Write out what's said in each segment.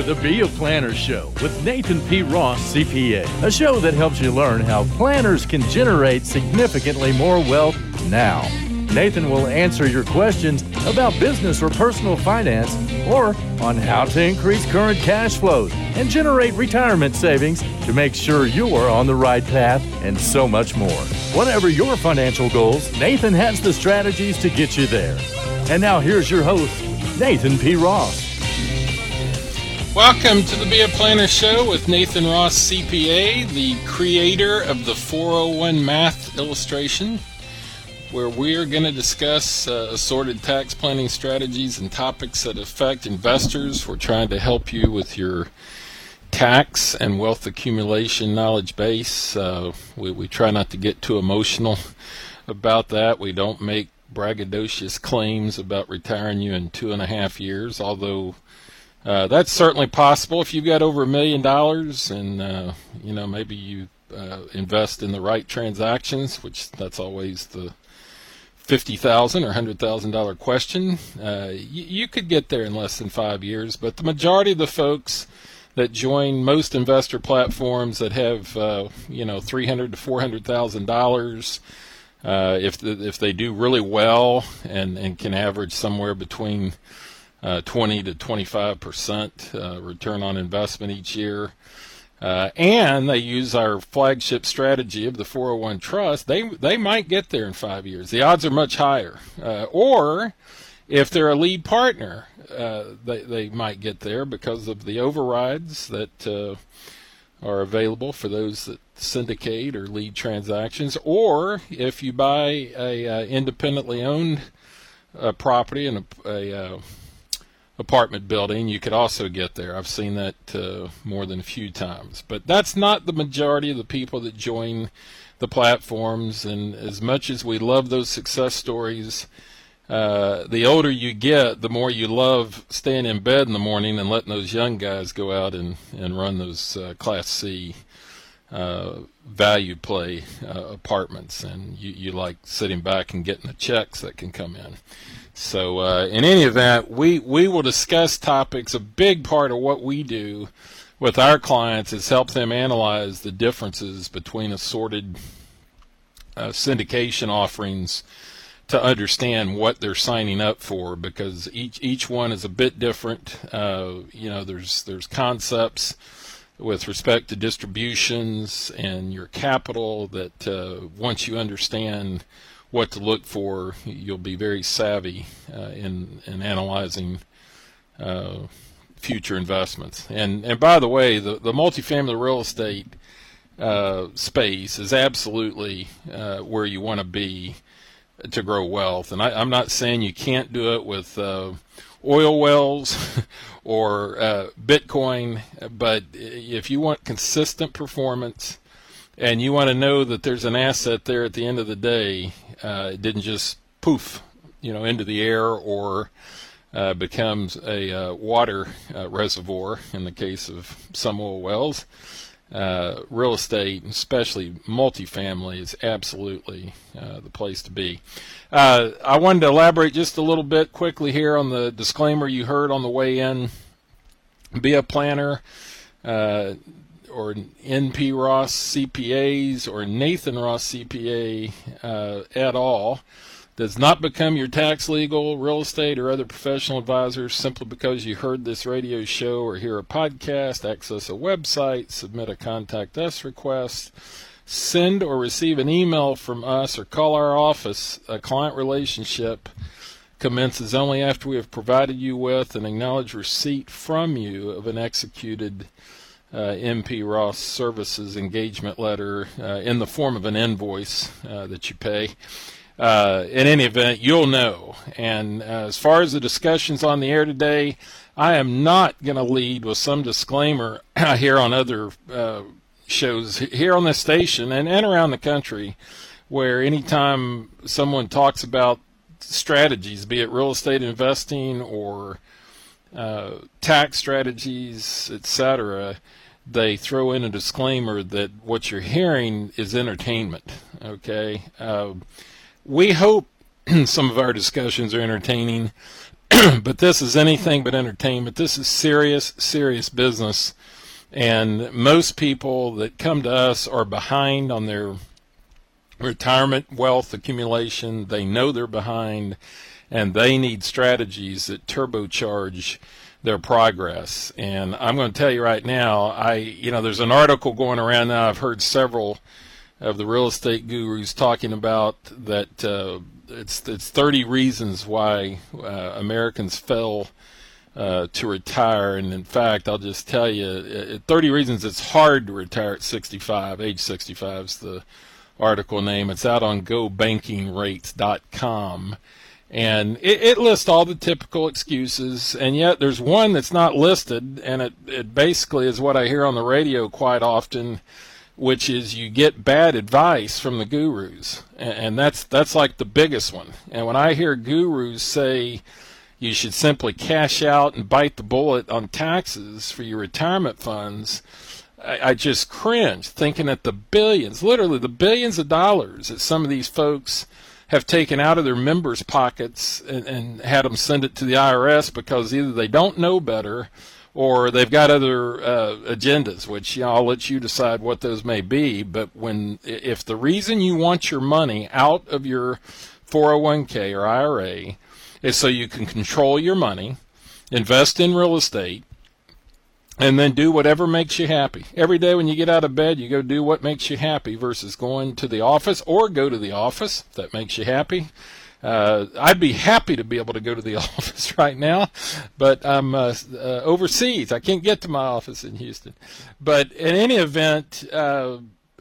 to the Be a Planner Show with Nathan P. Ross, CPA, a show that helps you learn how planners can generate significantly more wealth now. Nathan will answer your questions about business or personal finance or on how to increase current cash flows and generate retirement savings to make sure you are on the right path and so much more. Whatever your financial goals, Nathan has the strategies to get you there. And now here's your host, Nathan P. Ross. Welcome to the Be a Planner Show with Nathan Ross, CPA, the creator of the 401 Math illustration, where we're going to discuss assorted tax planning strategies and topics that affect investors. We're trying to help you with your tax and wealth accumulation knowledge base. We try not to get too emotional about that. We don't make braggadocious claims about retiring you in 2.5 years, although that's certainly possible if you've got over $1 million and maybe you invest in the right transactions, which that's always the $50,000 or $100,000 question. You could get there in less than 5 years, but the majority of the folks that join most investor platforms that have $300,000 to $400,000, if they do really well and can average somewhere between 20 to 25% return on investment each year, and they use our flagship strategy of the 401 Trust, they might get there in 5 years. The odds are much higher. Or if they're a lead partner, they might get there because of the overrides that are available for those that syndicate or lead transactions. Or if you buy a independently owned property in a apartment building, you could also get there. I've seen that more than a few times. But that's not the majority of the people that join the platforms. And as much as we love those success stories, the older you get, the more you love staying in bed in the morning and letting those young guys go out and run those Class C value play apartments. And you like sitting back and getting the checks that can come in. So in any event, we will discuss topics. A big part of what we do with our clients is help them analyze the differences between assorted syndication offerings to understand what they're signing up for, because each one is a bit different. There's concepts with respect to distributions and your capital that once you understand what to look for, you'll be very savvy in analyzing future investments. And by the way, the multifamily real estate space is absolutely where you want to be to grow wealth. And I'm not saying you can't do it with oil wells or Bitcoin, but if you want consistent performance and you want to know that there's an asset there at the end of the day, it didn't just poof, into the air or becomes a water reservoir in the case of some oil wells. Real estate, especially multifamily, is absolutely the place to be. I wanted to elaborate just a little bit quickly here on the disclaimer you heard on the way in. Be a planner, or NP Ross CPAs or Nathan Ross CPA at all does not become your tax, legal, real estate, or other professional advisors simply because you heard this radio show or hear a podcast, access a website, submit a contact us request, send or receive an email from us, or call our office. A client relationship commences only after we have provided you with an acknowledged receipt from you of an executed MP Ross Services engagement letter in the form of an invoice that you pay. In any event, you'll know. And as far as the discussions on the air today, I am not going to lead with some disclaimer here on other shows here on this station and around the country, where anytime someone talks about strategies, be it real estate investing or tax strategies, etc., they throw in a disclaimer that what you're hearing is entertainment. Okay, we hope some of our discussions are entertaining. But this is anything but entertainment. This is serious, serious business. And most people that come to us are behind on their retirement wealth accumulation. They know they're behind, and they need strategies that turbocharge their progress. And I'm going to tell you right now, there's an article going around now. I've heard several of the real estate gurus talking about that it's 30 reasons why Americans fail to retire. And in fact, I'll just tell you, 30 reasons it's hard to retire at 65. Age 65 is the article name. It's out on GoBankingRates.com. And it lists all the typical excuses, and yet there's one that's not listed, and it basically is what I hear on the radio quite often, which is you get bad advice from the gurus, and that's like the biggest one. And when I hear gurus say you should simply cash out and bite the bullet on taxes for your retirement funds, I just cringe, thinking that the billions, literally the billions of dollars that some of these folks have taken out of their members' pockets and had them send it to the IRS because either they don't know better or they've got other agendas, which I'll let you decide what those may be. But if the reason you want your money out of your 401k or IRA is so you can control your money, invest in real estate, and then do whatever makes you happy. Every day when you get out of bed, you go do what makes you happy versus going to the office, or go to the office if that makes you happy. I'd be happy to be able to go to the office right now, but I'm overseas. I can't get to my office in Houston. But in any event, I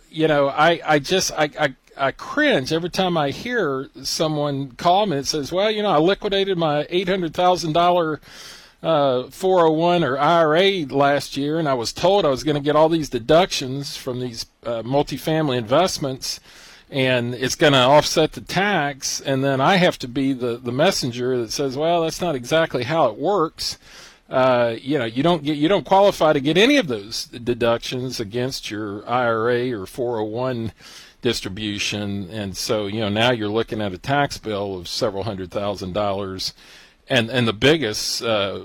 cringe every time I hear someone call me and says, well, I liquidated my $800,000 401 or IRA last year, and I was told I was going to get all these deductions from these multifamily investments, and it's going to offset the tax, and then I have to be the messenger that says, well, that's not exactly how it works. You don't qualify to get any of those deductions against your IRA or 401 distribution, and so now you're looking at a tax bill of several $100,000. And the biggest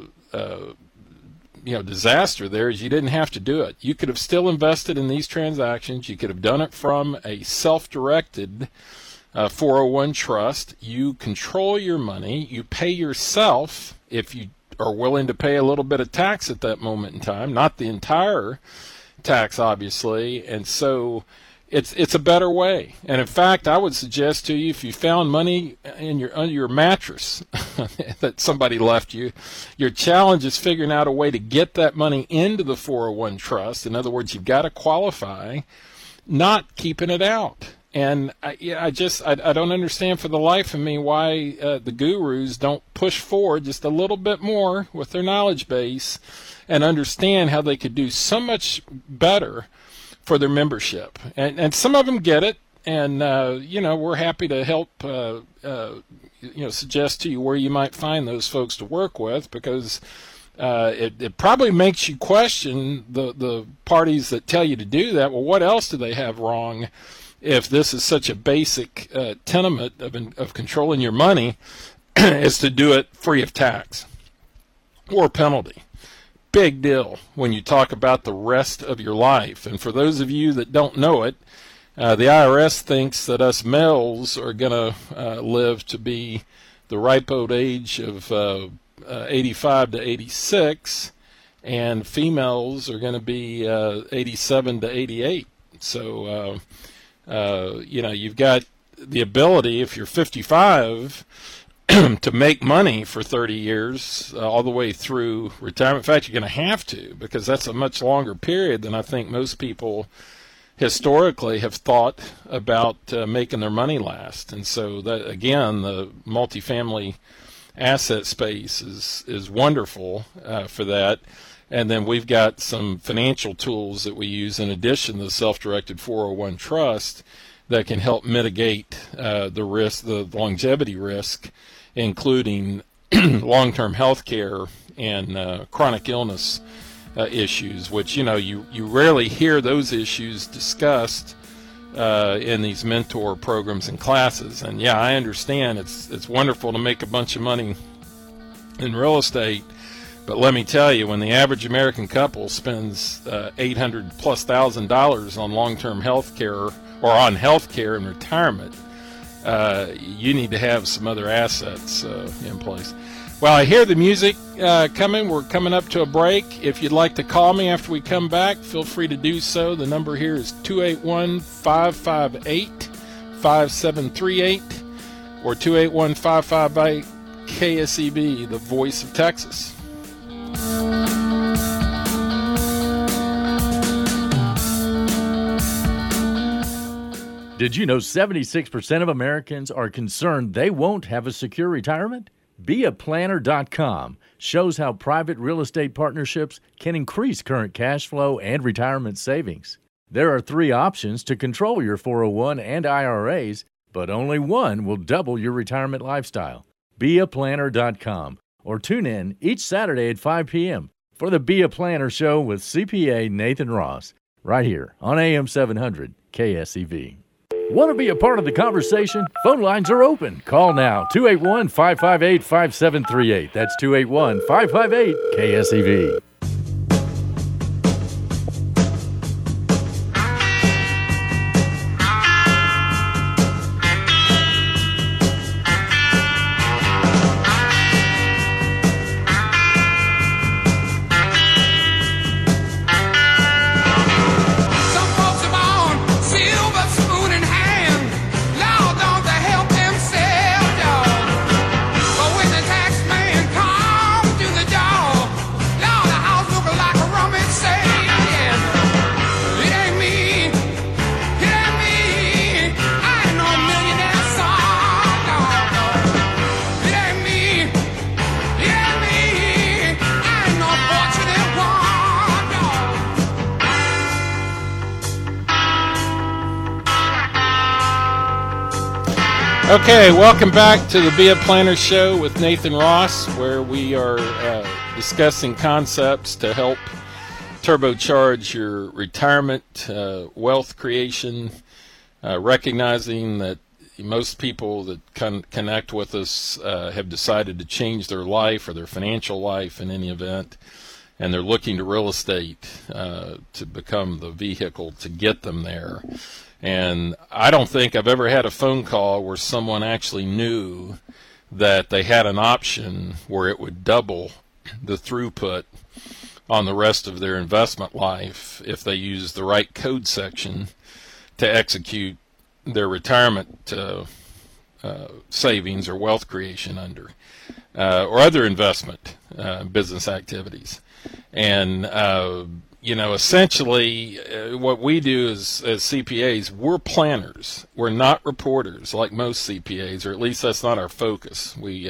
disaster there is you didn't have to do it. You could have still invested in these transactions. You could have done it from a self-directed 401 trust. You control your money. You pay yourself if you are willing to pay a little bit of tax at that moment in time, not the entire tax, obviously. And so it's a better way. And in fact, I would suggest to you, if you found money under your mattress that somebody left you, your challenge is figuring out a way to get that money into the 401 trust. In other words, you've got to qualify, not keeping it out. And I don't understand for the life of me why the gurus don't push forward just a little bit more with their knowledge base and understand how they could do so much better for their membership. And some of them get it, and we're happy to help suggest to you where you might find those folks to work with, because it probably makes you question the parties that tell you to do that. Well, what else do they have wrong if this is such a basic tenet of controlling your money is to do it free of tax or penalty? Big deal when you talk about the rest of your life. And for those of you that don't know it, the IRS thinks that us males are going to live to be the ripe old age of 85 to 86, and females are going to be 87 to 88. So, you've got the ability, if you're 55, to make money for 30 years all the way through retirement. In fact, you're going to have to, because that's a much longer period than I think most people historically have thought about making their money last. And so that, again, the multifamily asset space is wonderful for that. And then we've got some financial tools that we use in addition to the self-directed 401 trust that can help mitigate the risk, the longevity risk, including long-term health care and chronic illness issues, which, you rarely hear those issues discussed in these mentor programs and classes. And yeah, I understand it's wonderful to make a bunch of money in real estate. But let me tell you, when the average American couple spends $800,000+ on long-term health care or on health care and retirement, you need to have some other assets in place. Well, I hear the music coming. We're coming up to a break. If you'd like to call me after we come back, feel free to do so. The number here is 281-558-5738 or 281-558-KSEB, the voice of Texas. Did you know 76% of Americans are concerned they won't have a secure retirement? BeAPlanner.com shows how private real estate partnerships can increase current cash flow and retirement savings. There are 3 options to control your 401 and IRAs, but only one will double your retirement lifestyle. BeAPlanner.com, or tune in each Saturday at 5 p.m. for the Be a Planner Show with CPA Nathan Ross, right here on AM 700 KSEV. Want to be a part of the conversation? Phone lines are open. Call now, 281-558-5738. That's 281-558-KSEV. Okay, welcome back to the Be a Planner Show with Nathan Ross, where we are discussing concepts to help turbocharge your retirement, wealth creation, recognizing that most people that connect with us have decided to change their life or their financial life in any event, and they're looking to real estate to become the vehicle to get them there. And I don't think I've ever had a phone call where someone actually knew that they had an option where it would double the throughput on the rest of their investment life if they use the right code section to execute their retirement savings or wealth creation under, or other investment business activities. And essentially what we do as CPAs, we're planners. We're not reporters like most CPAs, or at least that's not our focus. We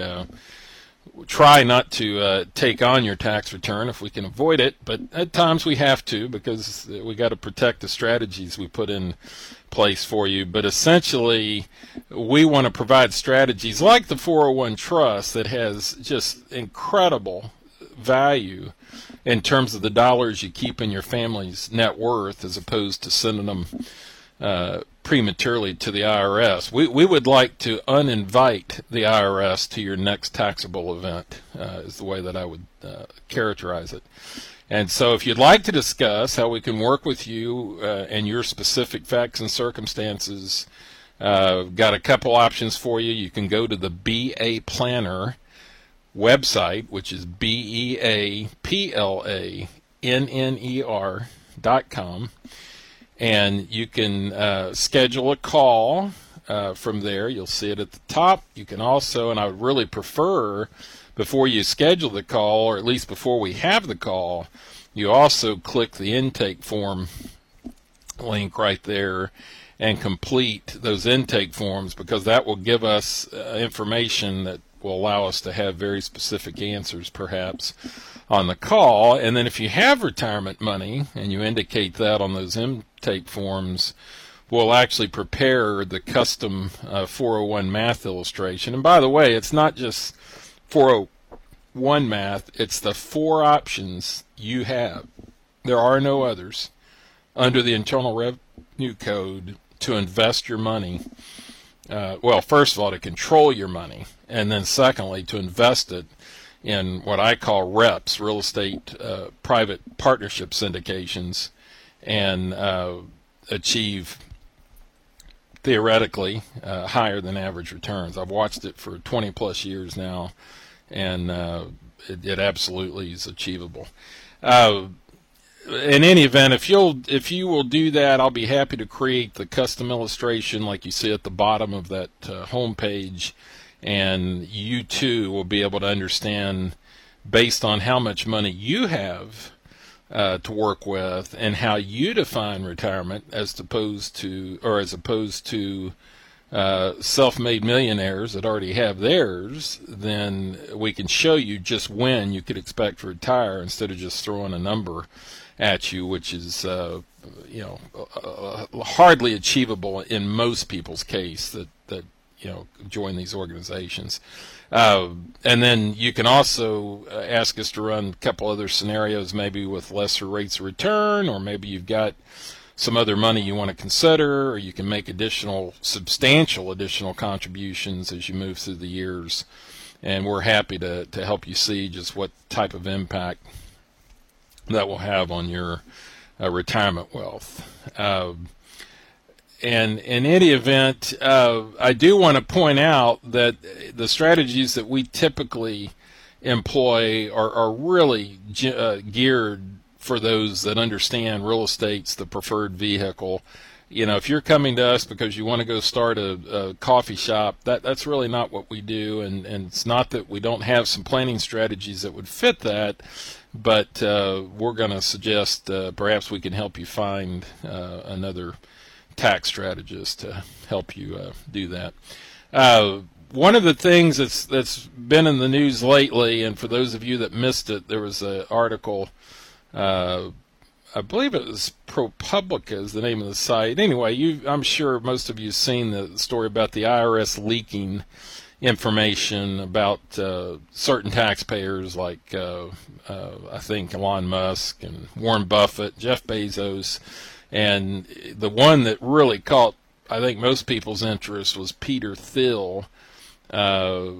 try not to take on your tax return if we can avoid it, but at times we have to because we got to protect the strategies we put in place for you. But essentially, we want to provide strategies like the 401 trust that has just incredible value in terms of the dollars you keep in your family's net worth as opposed to sending them prematurely to the IRS. We would like to uninvite the IRS to your next taxable event, is the way that I would characterize it. And so if you'd like to discuss how we can work with you and your specific facts and circumstances, got a couple options for you. You can go to the Be a Planner website, which is BeaPlanner.com, and you can schedule a call from there. You'll see it at the top. You can also, and I would really prefer before you schedule the call, or at least before we have the call, you also click the intake form link right there and complete those intake forms, because that will give us information that will allow us to have very specific answers perhaps on the call. And then if you have retirement money and you indicate that on those intake forms, we'll actually prepare the custom 401 math illustration. And by the way, it's not just 401 math, it's the 4 options you have. There are no others under the Internal Revenue Code to invest your money. Well, first of all, to control your money, and then secondly, to invest it in what I call REPs, real estate private partnership syndications, and achieve theoretically higher than average returns. I've watched it for 20 plus years now, and it absolutely is achievable. In any event, if you will do that, I'll be happy to create the custom illustration like you see at the bottom of that home page, and you too will be able to understand, based on how much money you have to work with and how you define retirement, as opposed to self-made millionaires that already have theirs. Then we can show you just when you could expect to retire, instead of just throwing a number at you, which is hardly achievable in most people's case that join these organizations. And then you can also ask us to run a couple other scenarios, maybe with lesser rates of return, or maybe you've got some other money you want to consider, or you can make substantial additional contributions as you move through the years. And we're happy to help you see just what type of impact that will have on your retirement wealth. And in any event, I do want to point out that the strategies that we typically employ are really geared for those that understand real estate's the preferred vehicle. If you're coming to us because you want to go start a coffee shop, that's really not what we do. And it's not that we don't have some planning strategies that would fit that, but we're going to suggest perhaps we can help you find another tax strategist to help you do that. One of the things that's been in the news lately, and for those of you that missed it, there was an article, I believe it was ProPublica is the name of the site. Anyway, I'm sure most of you have seen the story about the IRS leaking information about certain taxpayers like I think Elon Musk and Warren Buffett, Jeff Bezos, and the one that really caught, I think, most people's interest was Peter Thiel. I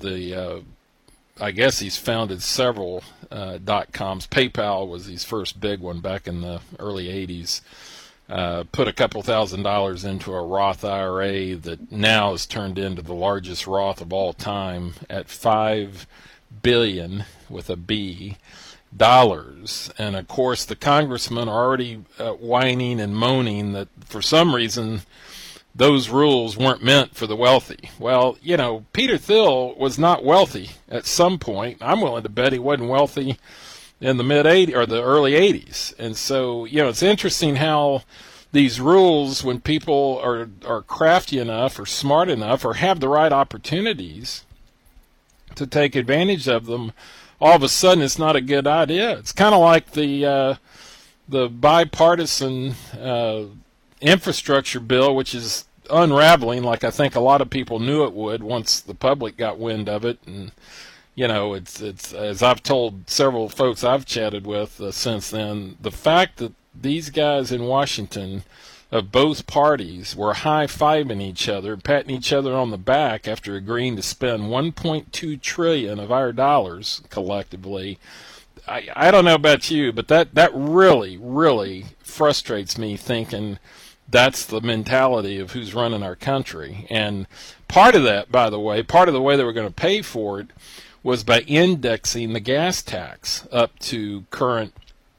guess he's founded several .coms. PayPal was his first big one back in the early 80s. Put a couple $1,000s into a Roth IRA that now has turned into the largest Roth of all time at $5 billion with a B dollars. And of course the congressmen are already whining and moaning that for some reason those rules weren't meant for the wealthy. Well, Peter Thiel was not wealthy at some point. I'm willing to bet he wasn't wealthy in the mid-80s or the early 80s. And so, it's interesting how these rules, when people are crafty enough or smart enough or have the right opportunities to take advantage of them, all of a sudden it's not a good idea. It's kind of like the bipartisan infrastructure bill, which is unraveling like I think a lot of people knew it would once the public got wind of it. And it's as I've told several folks I've chatted with since then, the fact that these guys in Washington of both parties were high-fiving each other, patting each other on the back after agreeing to spend $1.2 trillion of our dollars collectively. I don't know about you, but that really, really frustrates me, thinking that's the mentality of who's running our country. And part of that, by the way, part of the way they were going to pay for it was by indexing the gas tax up to current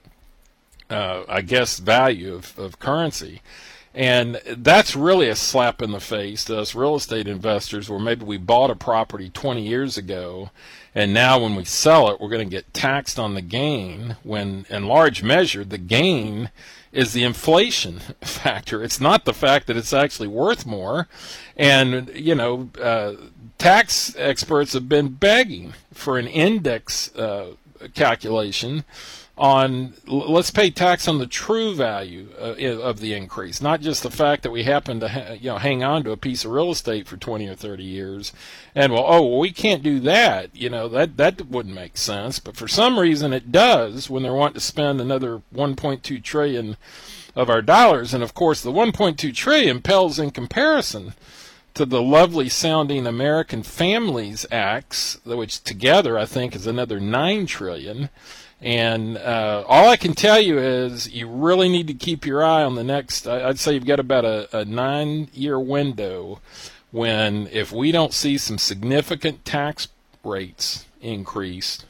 value of currency. And that's really a slap in the face to us real estate investors, where maybe we bought a property 20 years ago, and now when we sell it, we're going to get taxed on the gain, when in large measure the gain is the inflation factor. It's not the fact that it's actually worth more. And, tax experts have been begging for an index calculation on, let's pay tax on the true value of the increase, not just the fact that we happen to hang on to a piece of real estate for 20 or 30 years, and we can't do that. That wouldn't make sense, but for some reason it does when they're wanting to spend another 1.2 trillion of our dollars. And of course the 1.2 trillion pales in comparison to the lovely sounding American Families Acts, which together I think is another $9 trillion. And all I can tell you is you really need to keep your eye on the next. I'd say you've got about a 9-year window when, if we don't see some significant tax rates increased,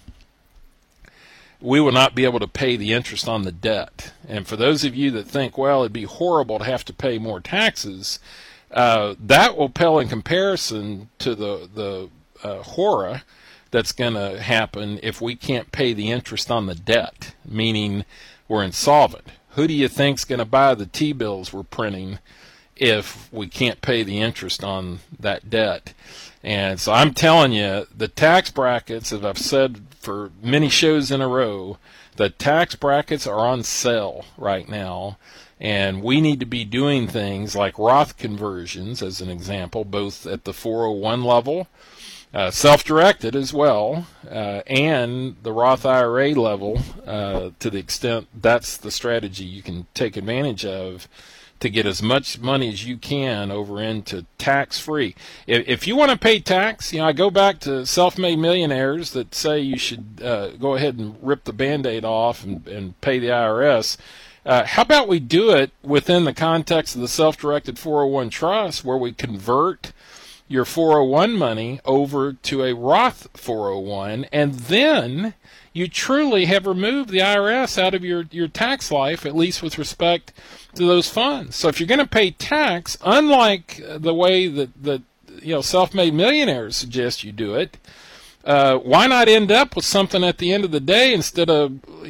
we will not be able to pay the interest on the debt. And for those of you that think, well, it'd be horrible to have to pay more taxes, that will pale in comparison to the horror that's going to happen if we can't pay the interest on the debt, meaning we're insolvent. Who do you think's going to buy the T-bills we're printing if we can't pay the interest on that debt? And so I'm telling you, the tax brackets, as I've said for many shows in a row, the tax brackets are on sale right now. And we need to be doing things like Roth conversions, as an example, both at the 401 level, self-directed as well, and the Roth IRA level, to the extent that's the strategy you can take advantage of to get as much money as you can over into tax-free. If you want to pay tax, I go back to self-made millionaires that say you should go ahead and rip the Band-Aid off and pay the IRS. How about we do it within the context of the self-directed 401 trust, where we convert your 401 money over to a Roth 401, and then you truly have removed the IRS out of your tax life, at least with respect to those funds. So if you're going to pay tax, unlike the way that self-made millionaires suggest you do it, why not end up with something at the end of the day instead of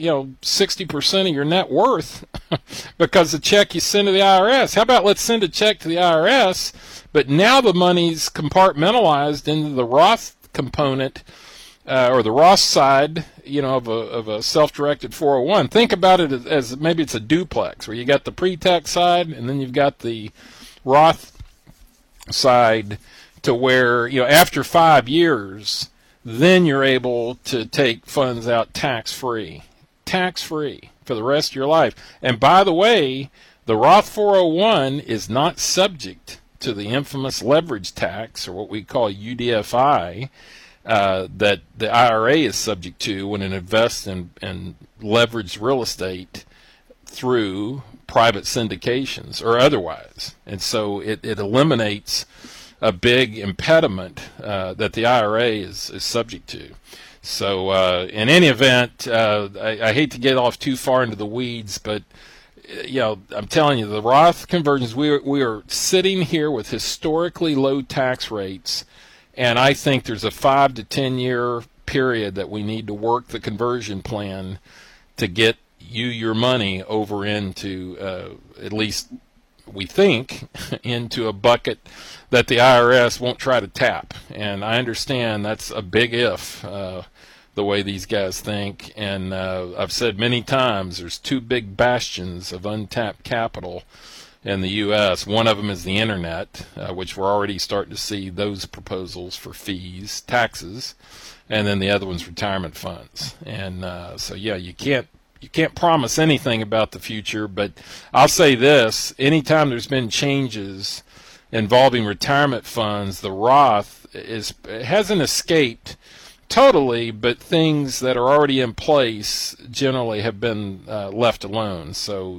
60% of your net worth because the check you send to the IRS? How about let's send a check to the IRS, but now the money's compartmentalized into the Roth component, or the Roth side, of a self-directed 401. Think about it as maybe it's a duplex where you got the pre-tax side and then you've got the Roth side, to where after 5 years, then you're able to take funds out tax-free for the rest of your life. And by the way, the Roth 401 is not subject to the infamous leverage tax, or what we call UDFI, that the IRA is subject to when it invests in leveraged real estate through private syndications or otherwise. And so it eliminates a big impediment that the IRA is subject to. So in any event, I hate to get off too far into the weeds, but I'm telling you, the Roth conversions, we are sitting here with historically low tax rates, and I think there's a 5 to 10 year period that we need to work the conversion plan to get your money over into, at least we think, into a bucket that the IRS won't try to tap. And I understand that's a big if, the way these guys think. And I've said many times there's two big bastions of untapped capital in the U.S. One of them is the internet, which we're already starting to see those proposals for fees, taxes, and then the other one's retirement funds. And so yeah, you can't promise anything about the future, but I'll say this: anytime there's been changes involving retirement funds, the Roth hasn't escaped totally, but things that are already in place generally have been left alone. So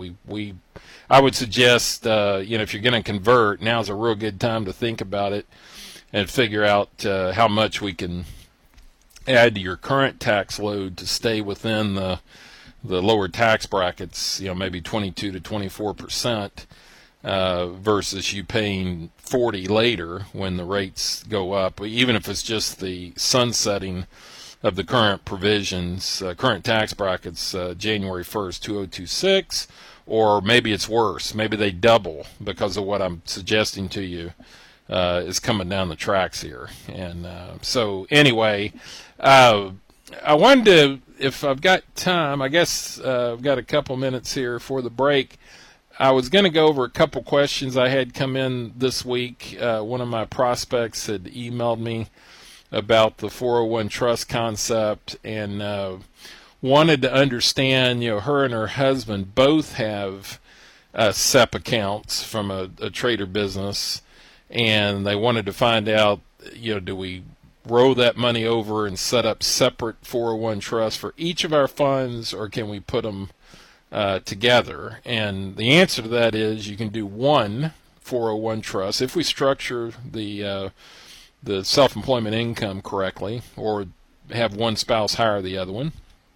I would suggest if you're going to convert, now's a real good time to think about it and figure out how much we can add to your current tax load to stay within the lower tax brackets, maybe 22 to 24%, versus you paying 40 later when the rates go up, even if it's just the sunsetting of the current provisions, current tax brackets, January 1st, 2026, or maybe it's worse. Maybe they double because of what I'm suggesting to you is coming down the tracks here. And so anyway, I wanted to, if I've got time, I guess I've got a couple minutes here for the break. I was going to go over a couple questions I had come in this week. One of my prospects had emailed me about the 401 trust concept and wanted to understand, her and her husband both have SEP accounts from a trader business, and they wanted to find out, do we roll that money over and set up separate 401 trusts for each of our funds, or can we put them together? And the answer to that is you can do one 401 trust if we structure the self-employment income correctly, or have one spouse hire the other one.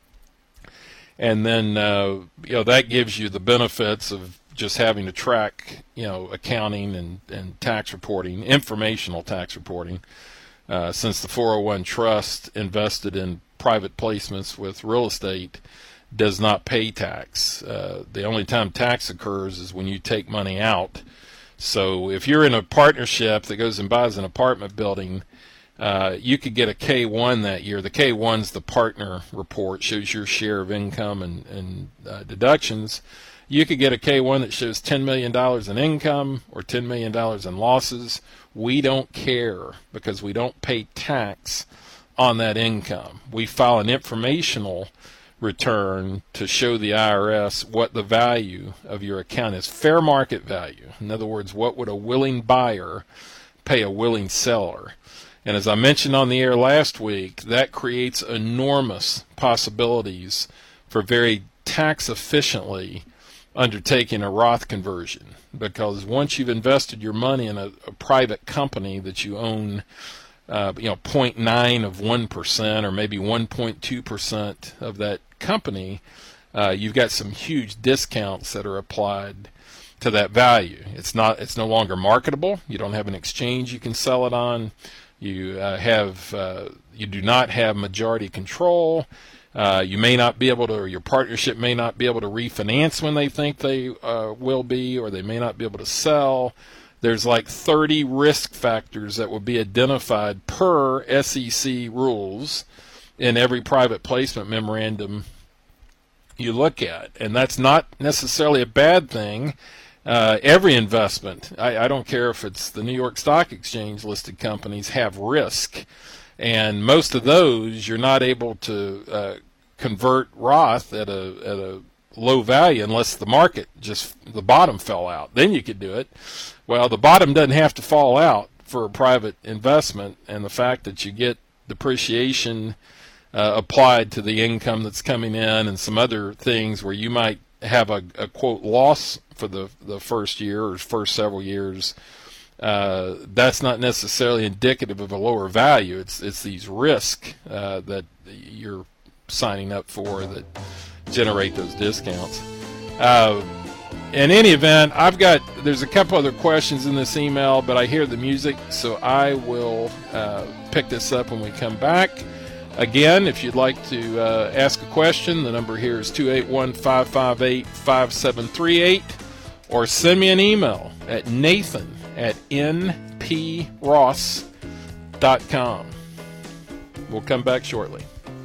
And then that gives you the benefits of just having to track accounting and tax reporting, informational tax reporting, since the 401 trust invested in private placements with real estate does not pay tax. The only time tax occurs is when you take money out. So if you're in a partnership that goes and buys an apartment building, you could get a K-1 that year. The K-1's the partner report, shows your share of income and deductions. You could get a K-1 that shows $10 million in income or $10 million in losses. We don't care because we don't pay tax on that income. We file an informational return to show the IRS what the value of your account is, fair market value. In other words, what would a willing buyer pay a willing seller? And as I mentioned on the air last week, that creates enormous possibilities for very tax efficiently undertaking a Roth conversion, because once you've invested your money in a private company that you own 0.9 of 1% or maybe 1.2% of that company, you've got some huge discounts that are applied to that value. It's no longer marketable. You don't have an exchange you can sell it on. You do not have majority control. You may not be able to, or your partnership may not be able to refinance when they think they will be, or they may not be able to sell. There's like 30 risk factors that will be identified per SEC rules in every private placement memorandum you look at. And that's not necessarily a bad thing. Every investment, I don't care if it's the New York Stock Exchange listed companies, have risk. And most of those you're not able to convert Roth at a low value unless the market the bottom fell out. Then you could do it. Well, the bottom doesn't have to fall out for a private investment, and the fact that you get depreciation applied to the income that's coming in and some other things where you might have a quote loss for the first year or first several years, that's not necessarily indicative of a lower value. It's these risks that you're signing up for that generate those discounts. In any event, there's a couple other questions in this email, but I hear the music, so I will pick this up when we come back. Again, if you'd like to ask a question, the number here is 281-558-5738, or send me an email at nathan@npross.com. We'll come back shortly.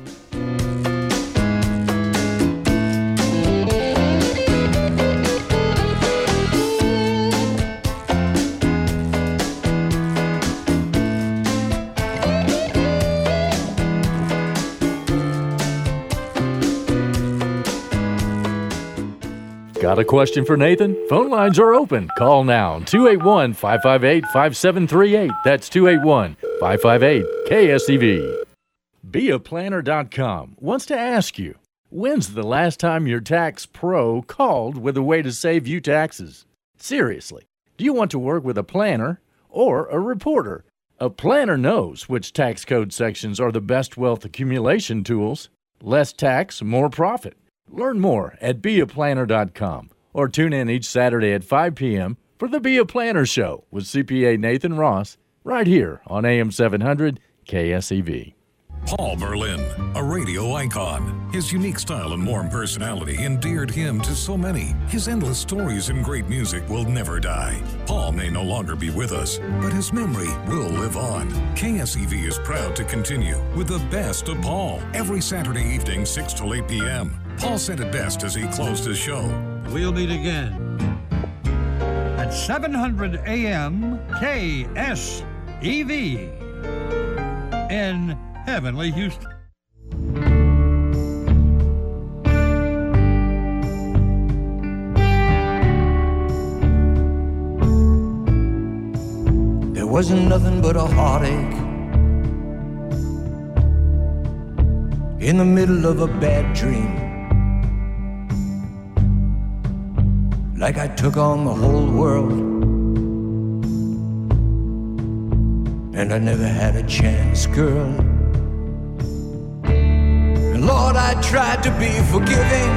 Got a question for Nathan? Phone lines are open. Call now, 281-558-5738. That's 281-558-KSEV. BeAPlanner.com wants to ask you, when's the last time your tax pro called with a way to save you taxes? Seriously, do you want to work with a planner or a reporter? A planner knows which tax code sections are the best wealth accumulation tools. Less tax, more profit. Learn more at BeAPlanner.com, or tune in each Saturday at 5 p.m. for the Be a Planner Show with CPA Nathan Ross, right here on AM 700 KSEV. Paul Berlin, a radio icon. His unique style and warm personality endeared him to so many. His endless stories and great music will never die. Paul may no longer be with us, but his memory will live on. KSEV is proud to continue with the best of Paul every Saturday evening, 6 till 8 p.m. Paul said it best as he closed his show. We'll meet again at 700 a.m. KSEV in Heavenly Houston. wasn't nothing but a heartache in the middle of a bad dream. Like I took on the whole world, and I never had a chance, girl. And Lord, I tried to be forgiving,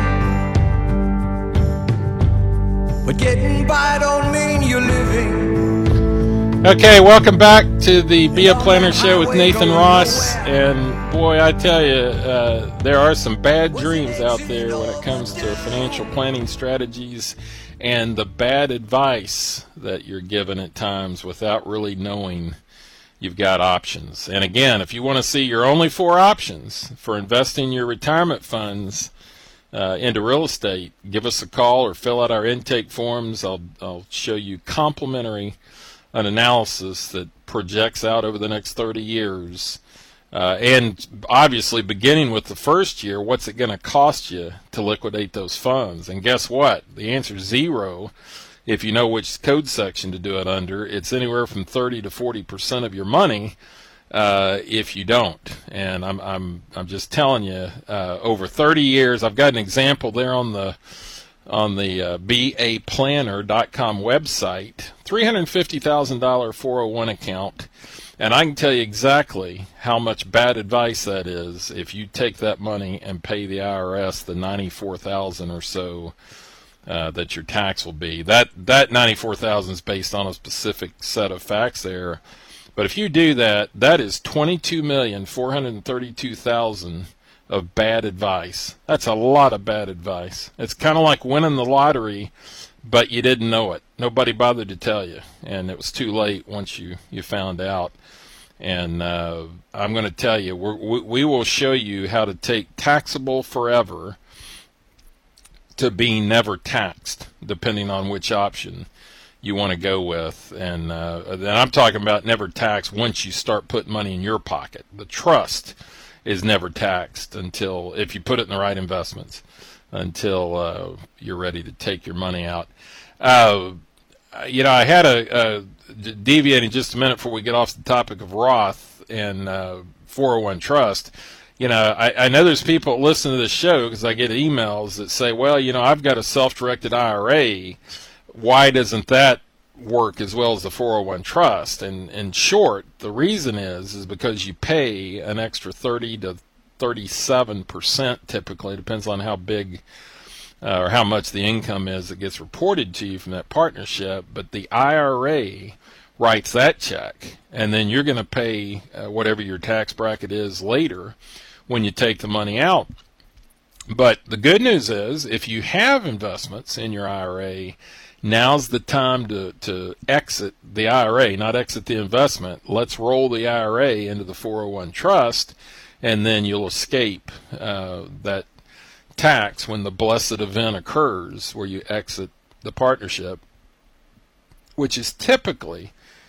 but getting by don't mean you're living. Okay, welcome back to the Be a Planner Show with Nathan Ross. And boy, I tell you, there are some bad dreams out there when it comes to financial planning strategies and the bad advice that you're given at times without really knowing you've got options. And again, if you want to see your only 4 options for investing your retirement funds into real estate, give us a call or fill out our intake forms. I'll show you complimentary an analysis that projects out over the next 30 years. And obviously, beginning with the first year, what's it going to cost you to liquidate those funds? And guess what? The answer is 0 if you know which code section to do it under. It's anywhere from 30 to 40% of your money if you don't. And I'm just telling you, over 30 years, I've got an example there on the BAPlanner.com website, $350,000 401 account, and I can tell you exactly how much bad advice that is if you take that money and pay the IRS the $94,000 or so that your tax will be. That $94,000 is based on a specific set of facts there, but if you do that, that is $22,432,000 of bad advice. That's a lot of bad advice. It's kind of like winning the lottery, but you didn't know it. Nobody bothered to tell you, and it was too late once you found out. And I'm going to tell you, we will show you how to take taxable forever to being never taxed, depending on which option you want to go with. And then I'm talking about never taxed once you start putting money in your pocket. The trust is never taxed until, if you put it in the right investments, until you're ready to take your money out. I had a deviating just a minute before we get off the topic of Roth and 401 trust. I know there's people that listen to this show because I get emails that say, well, I've got a self-directed IRA. Why doesn't that work as well as the 401 trust? And in short, the reason is because you pay an extra 30 to 37% typically, depends on how big or how much the income is that gets reported to you from that partnership, but the IRA writes that check, and then you're going to pay whatever your tax bracket is later when you take the money out. But the good news is, if you have investments in your IRA, now's the time to exit the IRA, not exit the investment. Let's roll the IRA into the 401 trust, and then you'll escape that tax when the blessed event occurs where you exit the partnership, which is typically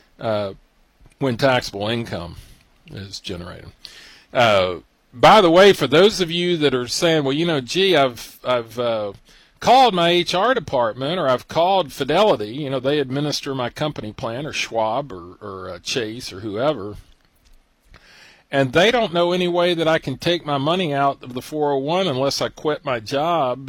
when taxable income is generated. By the way, for those of you that are saying, well, gee, I've called my HR department, or I've called Fidelity, they administer my company plan, or Schwab or Chase or whoever, and they don't know any way that I can take my money out of the 401 unless I quit my job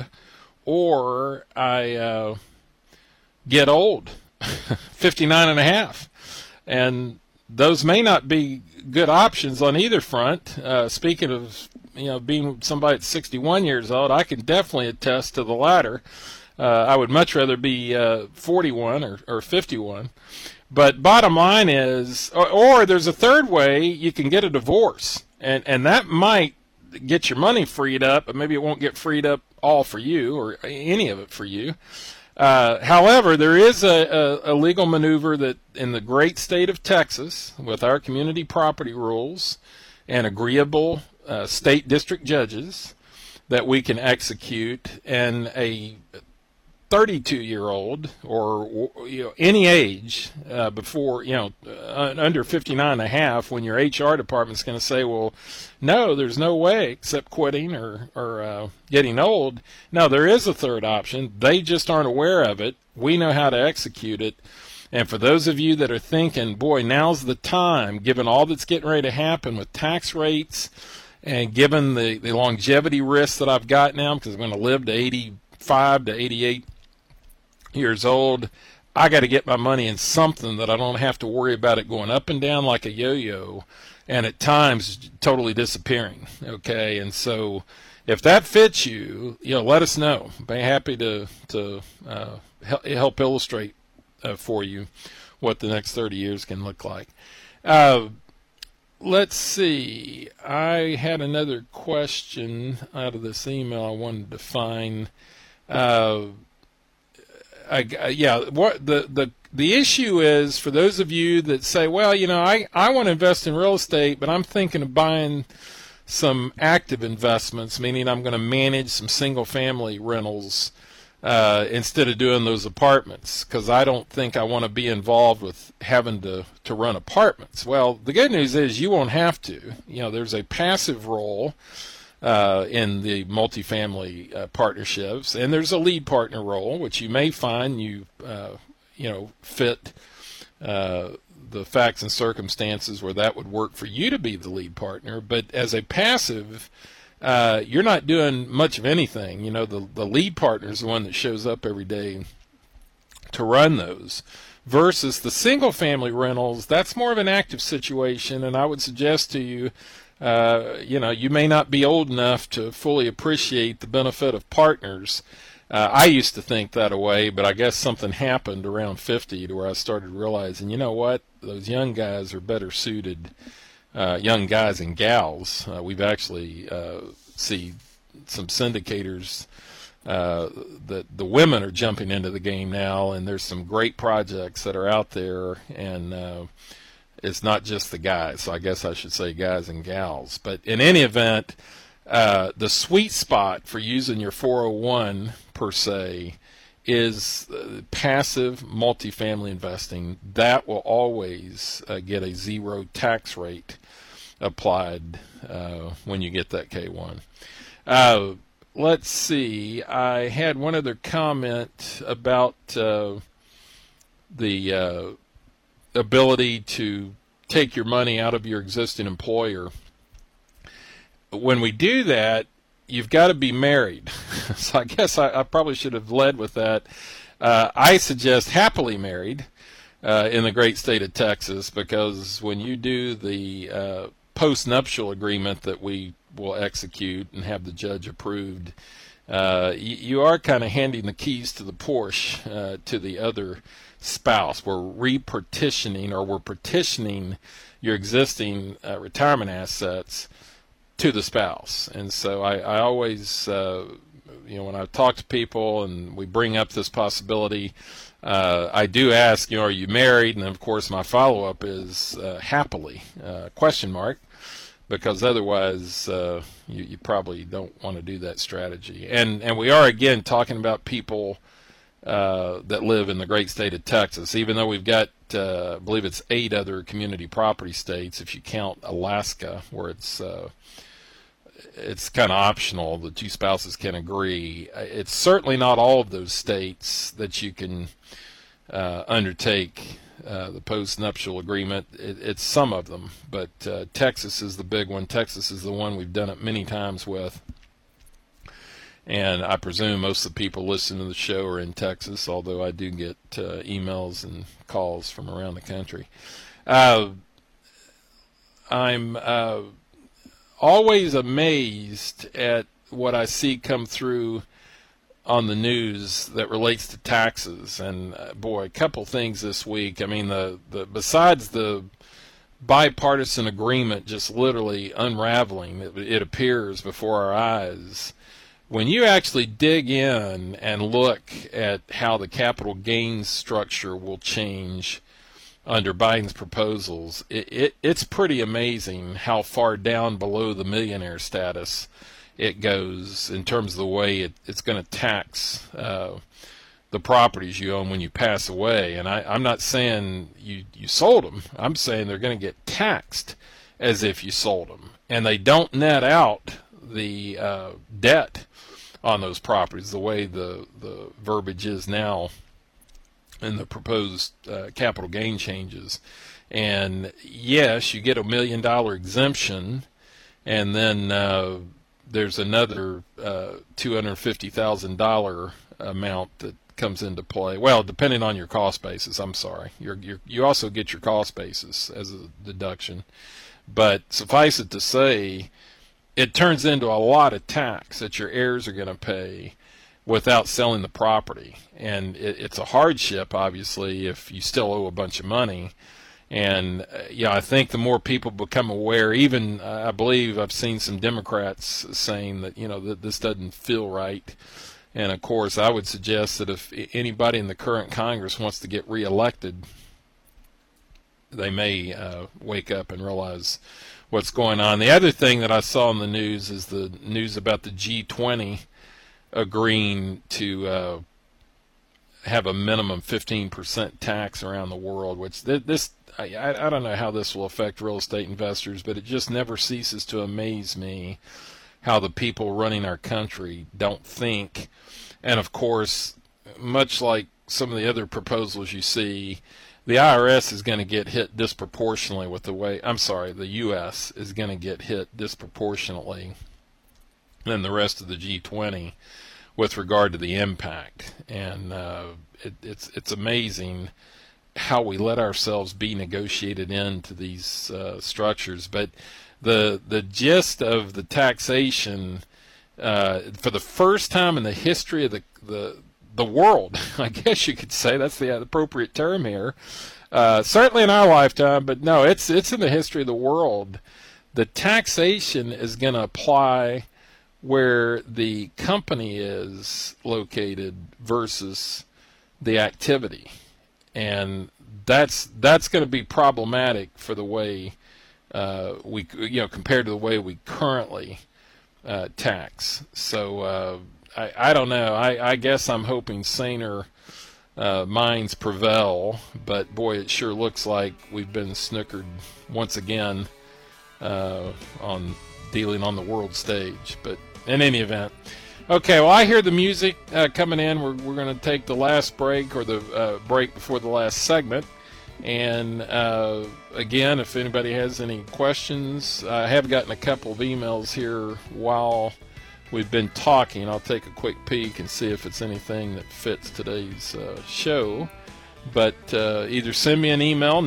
or I get old, 59 and a half. And those may not be good options on either front. Speaking of being somebody that's 61 years old, I can definitely attest to the latter. I would much rather be 41 or 51. But bottom line is, or there's a third way, you can get a divorce. And that might get your money freed up, but maybe it won't get freed up all for you or any of it for you. However, there is a legal maneuver that in the great state of Texas, with our community property rules and agreeable state district judges, that we can execute, and a 32-year-old or any age before under 59 and a half, when your HR department's going to say, well, no, there's no way except quitting or getting old. No, there is a third option. They just aren't aware of it. We know how to execute it. And for those of you that are thinking, boy, now's the time, given all that's getting ready to happen with tax rates and given the longevity risk that I've got now, because I'm going to live to 85 to 88 years old, I got to get my money in something that I don't have to worry about it going up and down like a yo-yo and at times totally disappearing. Okay, and so if that fits you, let us know. Be happy to help illustrate for you what the next 30 years can look like. Let's see. I had another question out of this email I wanted to find. The issue is for those of you that say, well, I want to invest in real estate, but I'm thinking of buying some active investments, meaning I'm going to manage some single-family rentals instead of doing those apartments, because I don't think I want to be involved with having to run apartments. Well, the good news is you won't have to. There's a passive role in the multifamily partnerships, and there's a lead partner role, which you may find you fit the facts and circumstances where that would work for you to be the lead partner. But as a passive, you're not doing much of anything. The lead partner is the one that shows up every day to run those, versus the single family rentals. That's more of an active situation, and I would suggest to you, you may not be old enough to fully appreciate the benefit of partners. I used to think that way, but I guess something happened around 50 to where I started realizing, what, those young guys are better suited, young guys and gals. We've actually see some syndicators that the women are jumping into the game now, and there's some great projects that are out there, and it's not just the guys. So I guess I should say guys and gals. But in any event, the sweet spot for using your 401 per se is passive multifamily investing. That will always get a zero tax rate applied when you get that K1. Let's see. I had one other comment about the ability to take your money out of your existing employer. When we do that, you've got to be married. So I guess I probably should have led with that. I suggest happily married in the great state of Texas, because when you do the post-nuptial agreement that we will execute and have the judge approved, you are kind of handing the keys to the Porsche to the other spouse. We're repartitioning, or we're partitioning your existing retirement assets to the spouse. And so I always, when I talk to people and we bring up this possibility, I do ask, are you married? And of course my follow-up is happily, question mark, because otherwise you probably don't want to do that strategy. And we are, again, talking about people that live in the great state of Texas, even though we've got, I believe it's 8 other community property states, if you count Alaska, where it's kind of optional. The two spouses can agree. It's certainly not all of those states that you can undertake the post-nuptial agreement. It's some of them, but Texas is the big one. Texas is the one we've done it many times with. And I presume most of the people listening to the show are in Texas, although I do get emails and calls from around the country. I'm always amazed at what I see come through on the news that relates to taxes. And boy, a couple things this week. I mean, the besides the bipartisan agreement just literally unraveling, it appears before our eyes, when you actually dig in and look at how the capital gains structure will change under Biden's proposals, it's pretty amazing how far down below the millionaire status it goes in terms of the way it's going to tax the properties you own when you pass away. And I'm not saying you sold them. I'm saying they're going to get taxed as if you sold them. And they don't net out the debt on those properties the way the verbiage is now in the proposed capital gain changes. And yes, you get $1 million exemption, and then there's another $250,000 amount that comes into play. Well, depending on your cost basis, I'm sorry. You also get your cost basis as a deduction. But suffice it to say, it turns into a lot of tax that your heirs are going to pay without selling the property. And it's a hardship, obviously, if you still owe a bunch of money. And I think the more people become aware, even I believe I've seen some Democrats saying that, that this doesn't feel right. And of course, I would suggest that if anybody in the current Congress wants to get reelected, they may wake up and realize what's going on. The other thing that I saw in the news is the news about the G20 agreeing to have a minimum 15% tax around the world, which I don't know how this will affect real estate investors, but it just never ceases to amaze me how the people running our country don't think. And of course, much like some of the other proposals you see, the IRS is going to get hit disproportionately with the U.S. is going to get hit disproportionately than the rest of the G20 with regard to the impact. And it's amazing how we let ourselves be negotiated into these structures. But the gist of the taxation, for the first time in the history of the world, I guess you could say that's the appropriate term here, certainly in our lifetime, but no, it's in the history of the world. The taxation is going to apply where the company is located versus the activity. And that's going to be problematic for the way we compared to the way we currently tax. So I don't know. I guess I'm hoping saner minds prevail, but boy, it sure looks like we've been snookered once again on dealing on the world stage. But in any event, okay, well, I hear the music coming in. We're going to take the last break, or the break before the last segment. And again, if anybody has any questions, I have gotten a couple of emails here while we've been talking. I'll take a quick peek and see if it's anything that fits today's show. But either send me an email,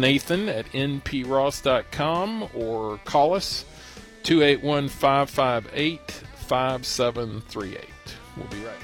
nathan@npross.com, or call us, 281-558-5738. We'll be right back.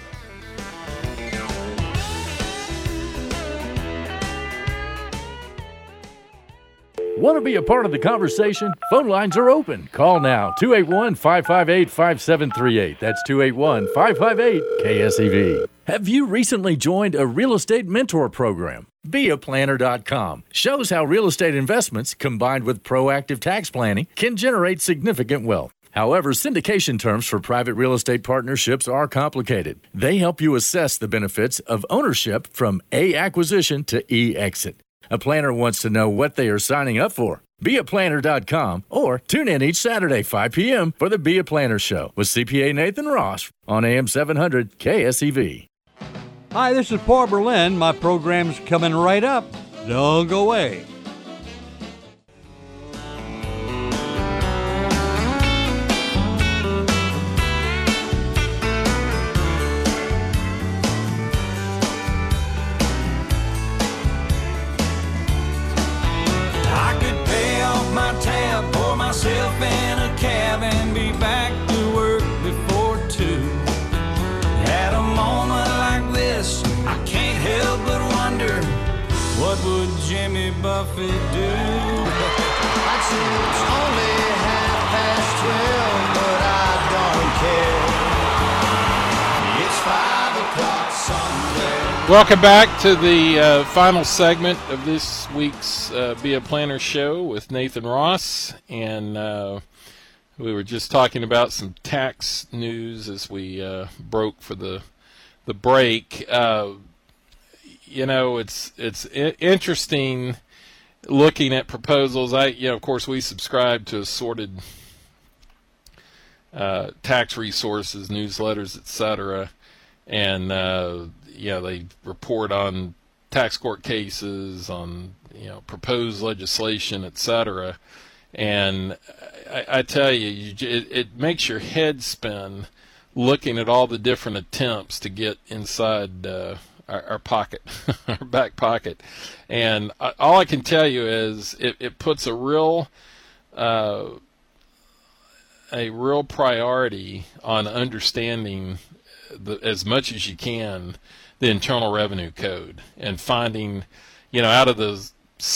Want to be a part of the conversation? Phone lines are open. Call now, 281-558-5738. That's 281-558-KSEV. Have you recently joined a real estate mentor program? BeAPlanner.com shows how real estate investments, combined with proactive tax planning, can generate significant wealth. However, syndication terms for private real estate partnerships are complicated. They help you assess the benefits of ownership from A, acquisition, to E, exit. A planner wants to know what they are signing up for. BeAPlanner.com, or tune in each Saturday, 5 p.m. for the Be a Planner Show with CPA Nathan Ross on AM 700 KSEV. Hi, this is Paul Berlin. My program's coming right up. Don't go away. Myself in a cab and be back to work before 2. At a moment like this, I can't help but wonder, what would Jimmy Buffett do? I'd say it's only 12:30, but I don't care. It's 5 o'clock somewhere. Welcome back to the final segment of this week's Be a Planner Show with Nathan Ross. And we were just talking about some tax news as we broke for the break. It's interesting looking at proposals. Of course, we subscribe to assorted tax resources, newsletters, etc. And they report on tax court cases, on proposed legislation, etc. And I tell you, it makes your head spin looking at all the different attempts to get inside our pocket, our back pocket. And all I can tell you is it puts a real priority on understanding as much as you can the Internal Revenue Code, and finding, out of the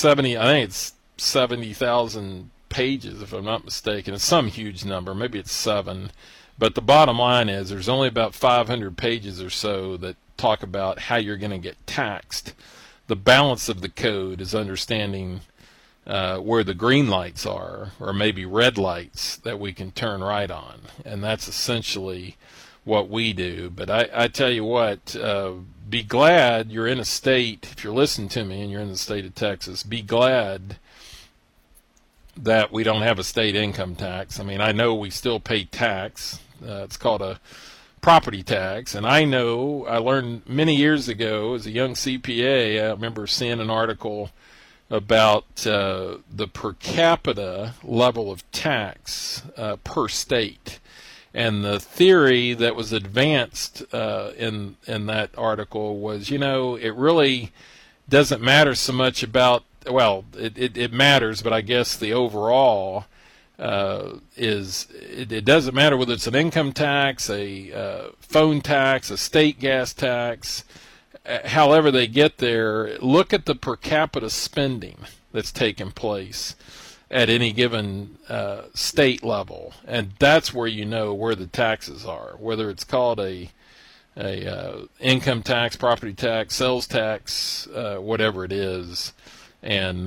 70,000 pages, if I'm not mistaken. It's some huge number, maybe it's 7, but the bottom line is there's only about 500 pages or so that talk about how you're going to get taxed. The balance of the code is understanding where the green lights are, or maybe red lights that we can turn right on, and that's essentially what we do. But I tell you what, be glad you're in a state, if you're listening to me and you're in the state of Texas, be glad that we don't have a state income tax. I mean, I know we still pay tax. It's called a property tax. And I know, I learned many years ago as a young CPA, I remember seeing an article about the per capita level of tax per state. And the theory that was advanced in that article was, it really doesn't matter so much about, well, it matters, but I guess the overall is it doesn't matter whether it's an income tax, a phone tax, a state gas tax, however they get there. Look at the per capita spending that's taking place at any given state level, and that's where you know where the taxes are, whether it's called a income tax, property tax, sales tax, whatever it is. And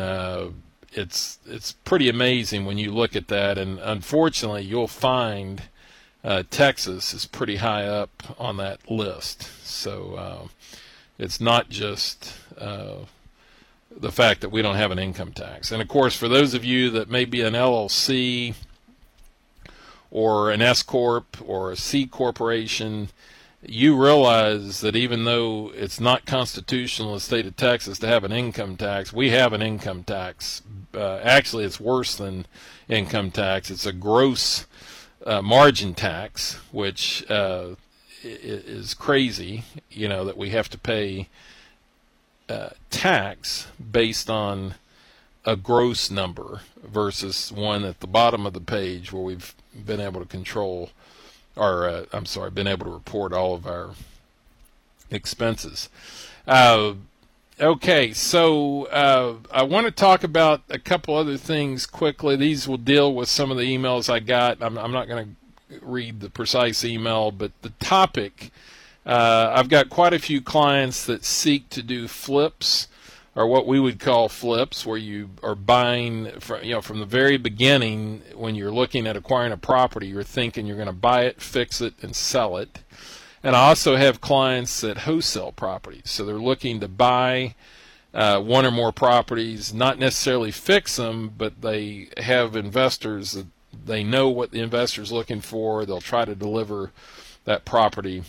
it's pretty amazing when you look at that, and unfortunately you'll find Texas is pretty high up on that list. So it's not just the fact that we don't have an income tax. And of course, for those of you that may be an LLC or an S Corp or a C Corporation, you realize that even though it's not constitutional in the state of Texas to have an income tax, we have an income tax. Actually, it's worse than income tax. It's a gross margin tax, which is crazy, that we have to pay tax based on a gross number versus one at the bottom of the page where we've been able to control, or been able to report all of our expenses. Okay, so I want to talk about a couple other things quickly. These will deal with some of the emails I got. I'm not going to read the precise email, but the topic, I've got quite a few clients that seek to do flips, or what we would call flips, where you are buying from the very beginning. When you're looking at acquiring a property, you're thinking you're going to buy it, fix it, and sell it. And I also have clients that wholesale properties, so they're looking to buy one or more properties, not necessarily fix them, but they have investors that they know what the investor's looking for. They'll try to deliver that property.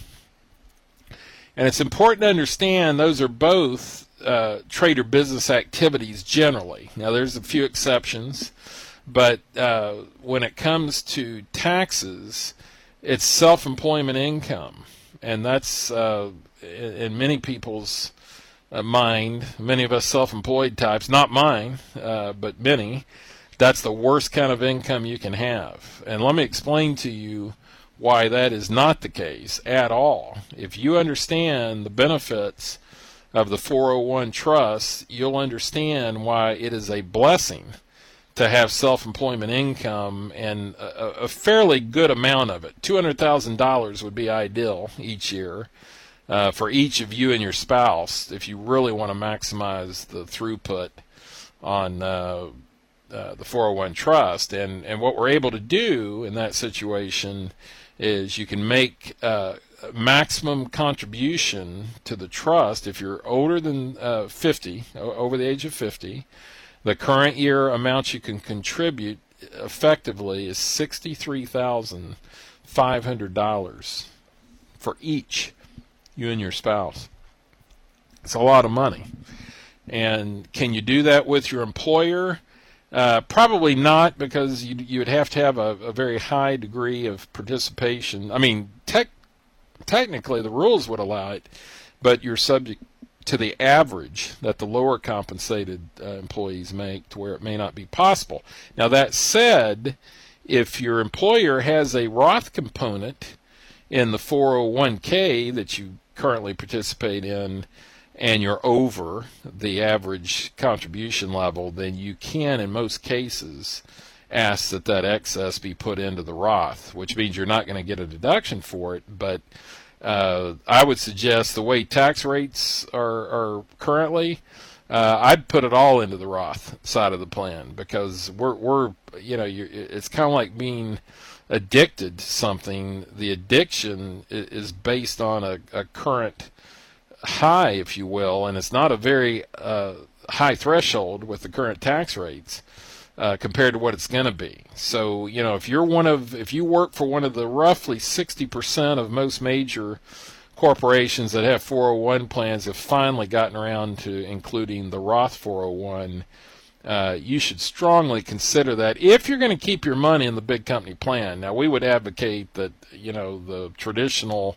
And it's important to understand those are both trade or business activities generally. Now, there's a few exceptions, but when it comes to taxes, it's self-employment income. And that's in many people's mind, many of us self-employed types, not mine, but many, that's the worst kind of income you can have. And let me explain to you why that is not the case at all. If you understand the benefits of the 401 trust, you'll understand why it is a blessing to have self-employment income, and a fairly good amount of it. $200,000 would be ideal each year for each of you and your spouse if you really want to maximize the throughput on the 401 trust. And what we're able to do in that situation is you can make maximum contribution to the trust if you're older than 50, over the age of 50. The current year amount you can contribute effectively is $63,500 for each, you and your spouse. It's a lot of money. And can you do that with your employer? Probably not, because you would have to have a very high degree of participation. I mean, technically the rules would allow it, but you're subject to the average that the lower compensated employees make, to where it may not be possible. Now, that said, if your employer has a Roth component in the 401k that you currently participate in, and you're over the average contribution level, then you can, in most cases, ask that excess be put into the Roth, which means you're not going to get a deduction for it. But I would suggest, the way tax rates are currently, I'd put it all into the Roth side of the plan, because it's kind of like being addicted to something. The addiction is based on a current high, if you will, and it's not a very high threshold with the current tax rates compared to what it's going to be. So, if you work for one of the roughly 60% of most major corporations that have 401 plans, have finally gotten around to including the Roth 401, you should strongly consider that if you're going to keep your money in the big company plan. Now, we would advocate that, the traditional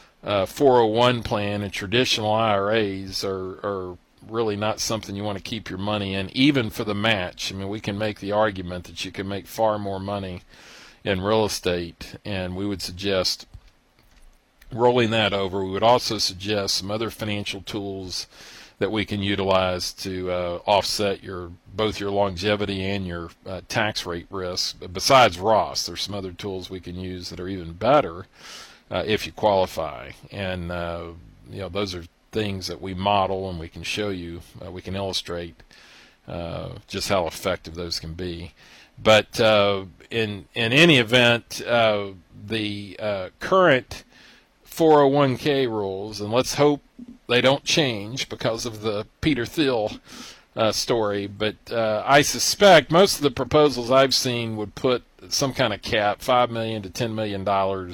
401 plan and traditional IRAs are really not something you want to keep your money in, even for the match. I mean, we can make the argument that you can make far more money in real estate, and we would suggest rolling that over. We would also suggest some other financial tools that we can utilize to offset both your longevity and your tax rate risk. Besides Roth, there's some other tools we can use that are even better if you qualify. And those are things that we model, and we can show you, we can illustrate just how effective those can be. But in any event, the current 401k rules, and let's hope they don't change because of the Peter Thiel story, but I suspect most of the proposals I've seen would put some kind of cap, $5 million to $10 million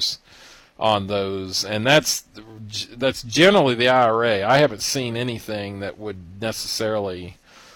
on those, and that's generally the IRA. I haven't seen anything that would necessarily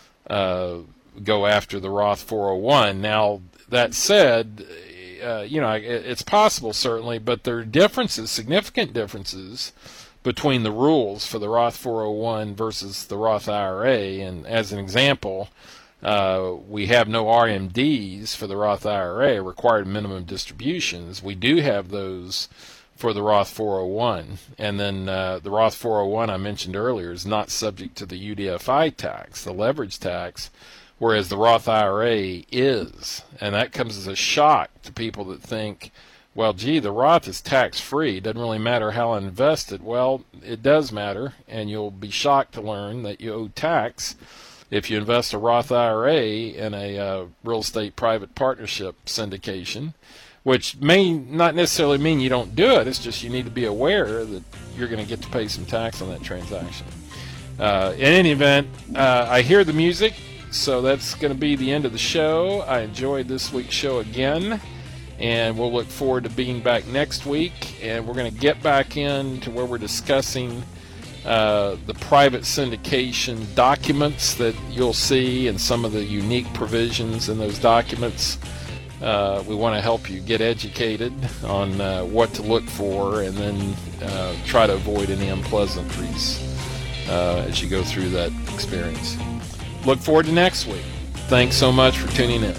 go after the Roth 401. Now, that said, it's possible, certainly, but there are differences, significant differences, between the rules for the Roth 401 versus the Roth IRA. And as an example, we have no RMDs for the Roth IRA, required minimum distributions. We do have those for the Roth 401. And then the Roth 401 I mentioned earlier is not subject to the UDFI tax, the leverage tax, whereas the Roth IRA is. And that comes as a shock to people that think, well, gee, the Roth is tax-free. It doesn't really matter how I invest it. Well, it does matter, and you'll be shocked to learn that you owe tax if you invest a Roth IRA in a real estate private partnership syndication, which may not necessarily mean you don't do it. It's just you need to be aware that you're going to get to pay some tax on that transaction. In any event, I hear the music, so that's going to be the end of the show. I enjoyed this week's show again, and we'll look forward to being back next week, and we're going to get back into where we're discussing the private syndication documents that you'll see and some of the unique provisions in those documents. We want to help you get educated on what to look for, and then try to avoid any unpleasantries as you go through that experience. Look forward to next week. Thanks so much for tuning in.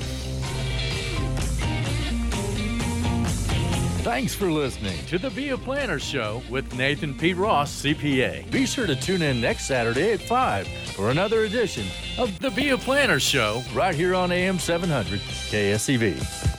Thanks for listening to the Be a Planner Show with Nathan P. Ross, CPA. Be sure to tune in next Saturday at 5 for another edition of the Be a Planner Show right here on AM 700 KSEV.